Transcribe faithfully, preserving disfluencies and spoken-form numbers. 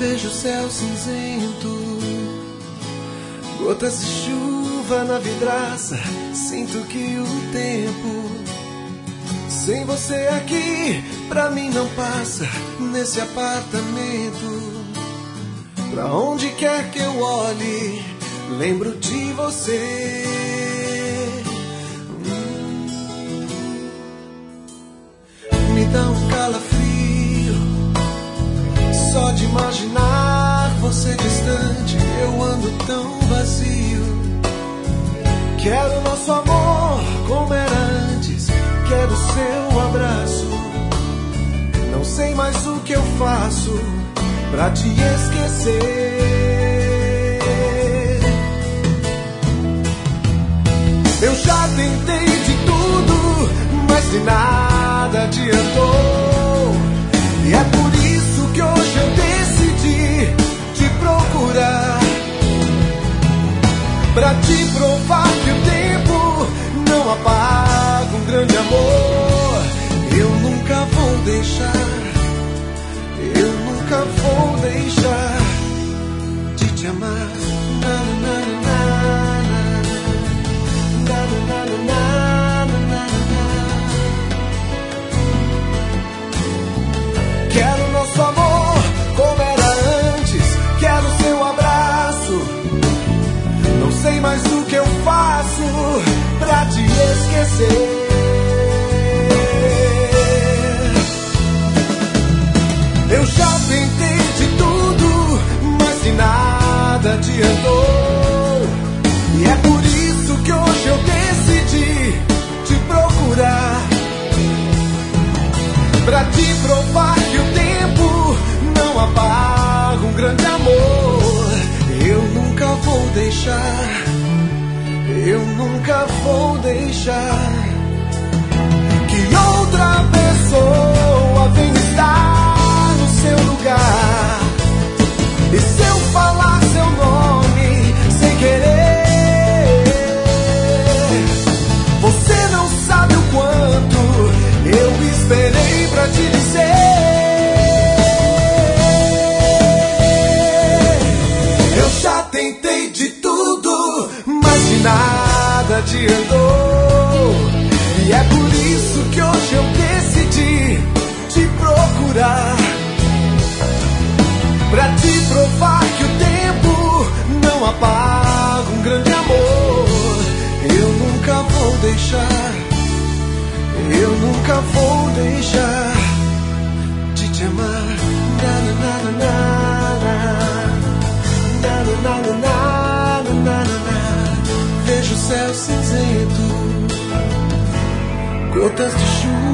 vejo o céu cinzento, gotas de chuva na vidraça. Sinto que o tempo sem você aqui pra mim não passa. Nesse apartamento, pra onde quer que eu olhe, lembro de você. hum. Me dá um calafrio só de imaginar você distante. Eu ando tão vazio. Quero nosso amor como era antes, quero seu abraço. Não sei mais o que eu faço pra te esquecer. Eu já tentei de tudo, mas de nada adiantou. E é por isso que hoje eu decidi te procurar, pra te provar que o tempo não apaga um grande amor. Eu nunca vou deixar, eu nunca vou deixar de te amar. Na, na, na, na, na, na, na, na, na. Quero nosso amor como era antes, quero seu abraço. Não sei mais o que eu faço pra te esquecer. Eu já tentei de tudo, mas de nada adiantou. E é por isso que hoje eu decidi te procurar, pra te provar que o tempo não apaga um grande amor. Eu nunca vou deixar, eu nunca vou deixar que outra pessoa venha estar no seu lugar. E se eu falar seu nome sem querer, você não sabe o quanto eu esperei pra te dizer. Eu já tentei de tudo, mas de nada adiantou. E é por isso que hoje eu decidi te procurar, pra te provar que o tempo não apaga um grande amor. Eu nunca vou deixar, eu nunca vou deixar de te amar. Na, na, na, na, na, na, na, na, na, na, na. Vejo o céu cinzento, gotas de chuva